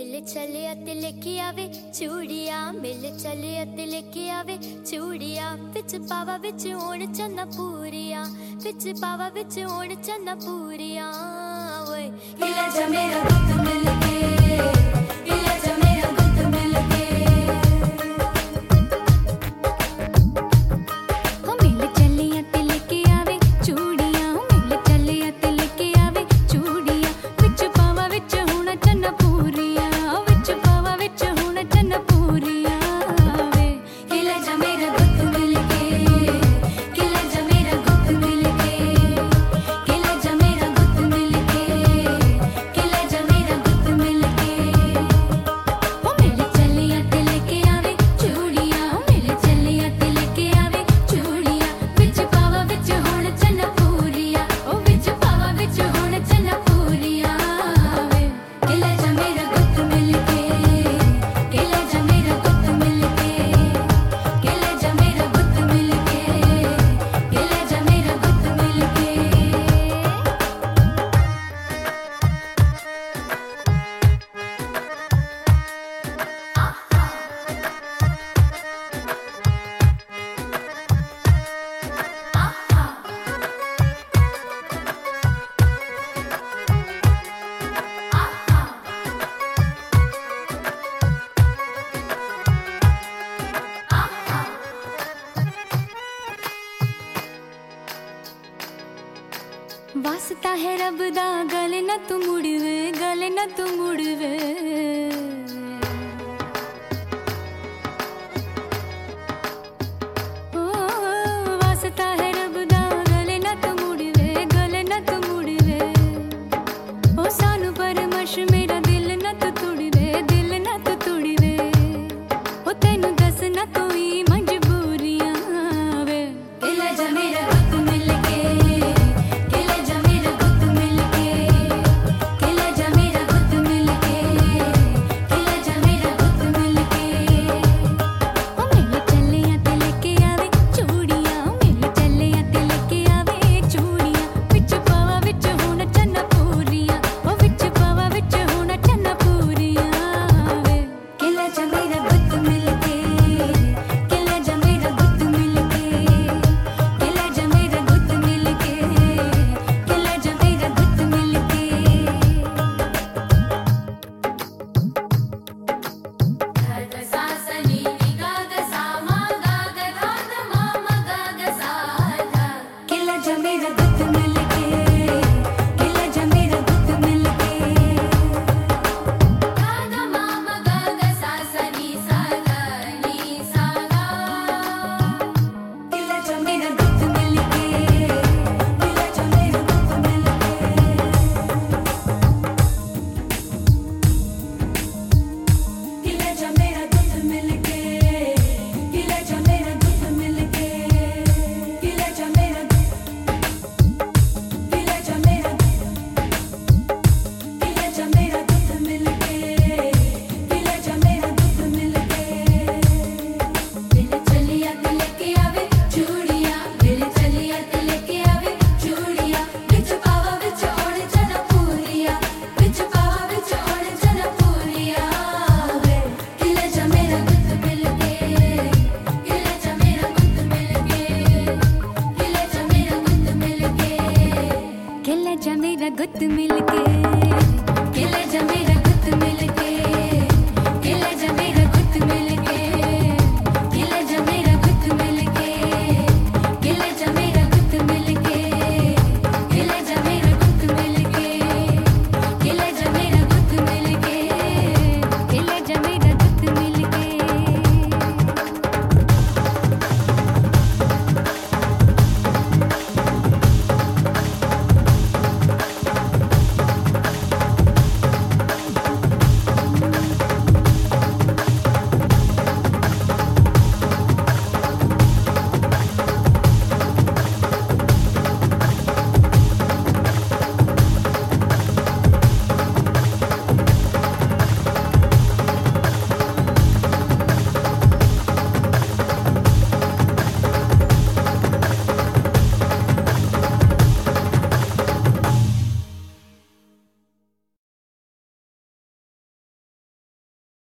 मिल चलिया ते लेके आवे चूड़िया मिल चलिया ते लेके आवे चूड़िया विच पावा विच होण चन्ना पूरिया विच पावा विच होण चन्ना पूरिया ओए हिला जा मेरा गुत मिल के हिला जा मेरा गुत मिल के हो मिल चलिया ते लेके आवे चूड़िया मिल चलिया ते लेके आवे चूड़िया विच पावा विच होण चन्ना पूरिया विच पावा विच होण चन्ना पूरिया वे हिला जा मेरा गुत मिल के हिला जा मेरा गुत मिल के हिला जा मेरा गुत मिल के हिला जा मेरा गुत मिल के ओ मिल चलिया ते लेके आवे चूड़िया मिल चलिया ते लेके आवे चूड़िया विच पावा विच होण चन्ना पूरिया ओ विच पावा विच होण चन्ना पूरिया वे हिला जा मेरा गुत मिल के हिला जा मेरा गुत मिल के हिला जा मेरा गुत मिल के हिला जा मेरा गुत मिल के वास्ता है रब दा गले न तू मुड़वे गले न तू मुड़वे ओ वास्ता है रब दा गले न तू मुड़वे गले न तू मुड़वे ओ सानू परमश मेरा दिल न तू तुड़वे दिल न तू तुड़वे ओ तेनू दस न कोई मजबूरियां वे हिला जा मेरा गुत मिल के हिला जा मेरा गुत मिल के हिला जा मेरा गुत मिल के हिला जा मेरा गुत मिल के ओ मिल चलिया ते लेके आवे चूड़िया मिल चलिया ते लेके आवे चूड़िया विच पावा विच होण चन्ना पूरिया ओ विच पावा विच होण चन्ना पूरिया वे हिला जा मेरा गुत मिल के हिला जा मेरा गुत मिल के हिला जा मेरा गुत मिल के हिला जा मेरा गुत मिल के ग सा सा नी नी ग ग सा मा ग ग धा ध मा मा ग ग सा धा हिला जा मेरा गुत मिल के हिला जा मेरा गुत मिल के धा ध मा मा ग ग सा सा नी सा ग नी सा गा हिला जा मेरा गुत मिल के हिला जा मेरा गुत मिल के हिला जा मेरा गुत मिल के हिला जा मेरा गुत मिल के हिला जा मेरा हिला जा मेरा हिला जा मेरा गुत मिल के हिला जा मेरा गुत मिल के मिल चलिया ते लेके आवे चूड़िया मिल चलिया ते लेके आवे चूड़िया विच पावा विच होण चन्ना पूरिया विच पावा विच होण चन्ना पूरिया वे हिला जा मेरा गुत मिल के हिला जा मेरा गुत मिल के हिला जा मेरा गुत मिल के हिला जा मेरा गुत मिल के हिला जा मेरा गुत मिल के